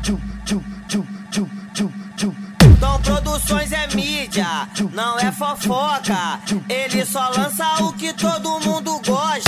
Dom Produções é mídia, não é fofoca. Ele só lança o que todo mundo gosta.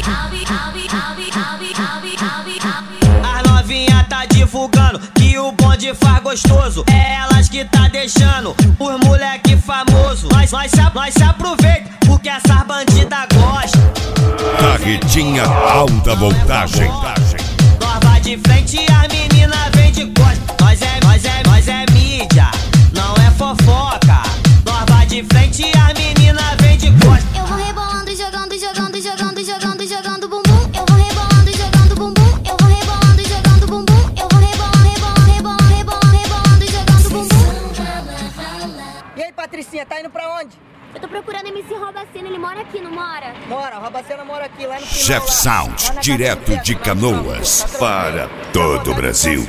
As novinha tá divulgando que o bonde faz gostoso. É elas que tá deixando os moleque famoso. Nós se aproveita porque essas bandidas gostam. Carretinha alta voltagem. Nós vai de frente e as meninas vem de costa. Nós é mídia, não é fofoca. Nós vai de frente e as meninas vem de costa. Eu vou rebolando, jogando bumbum. Eu vou rebolando, jogando bumbum. Eu vou rebolando, jogando bumbum. Eu vou rebolando, jogando bumbum. E aí, Patricinha, tá indo pra onde? Eu tô procurando MC Robacena, ele mora aqui, não mora? Mora, Robacena mora aqui, lá no final. Chef lá, Sound, lá na direto Casa de Café, Canoas, para todo o Brasil.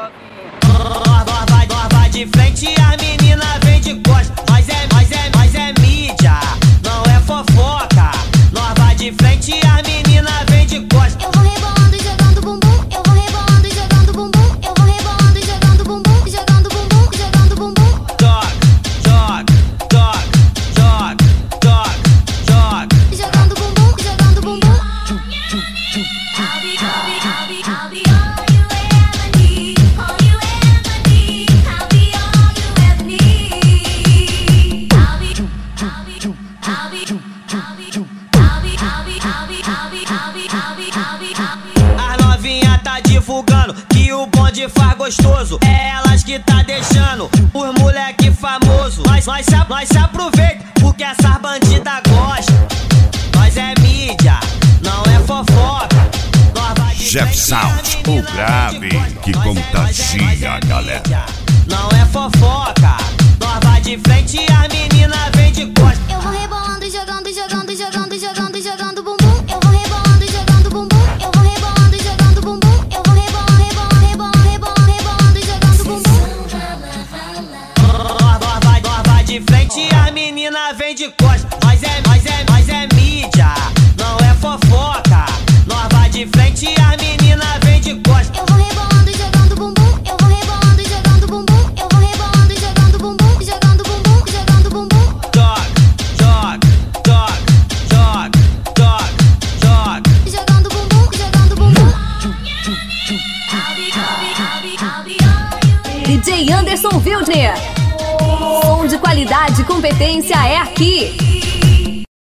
Nós vai de frente e as meninas vem de costa. Nós é mídia, não é fofoca. Nós vai de frente e as meninas vem de costa. Eu vou rebolando, jogando bumbum. Eu vou rebolando, jogando bumbum. Eu vou rebolando, jogando bumbum. Jogando bumbum, jogando bumbum. Joga. Jogando bumbum, jogando bumbum. As novinha tá divulgando que o bonde faz gostoso. É elas que tá deixando os moleque famoso. Nós se aproveita porque essas bandidas gostam. Nós é mídia, não é fofoca. Chef Sound, o grave que contagia a galera. Não é fofoca. Nós vai de frente e as meninas vem de costa. Eu vou rebolando, jogando bumbum. Eu vou rebolando, jogando bumbum. Eu vou rebolando, jogando bumbum. Eu vou rebolando, jogando bumbum. Nós vai de frente e as meninas vem de costa. Nós é mídia, não é fofoca. Nós vai de frente e as meninas vem de costa. Eu vou rebolando, jogando bumbum. Eu vou rebolando, jogando bumbum. Eu vou rebolando, jogando bumbum. Jogando bumbum, jogando bumbum. Joga. Jogando bumbum, jogando bumbum. DJ Anderson Wildner. Som de qualidade e competência é aqui.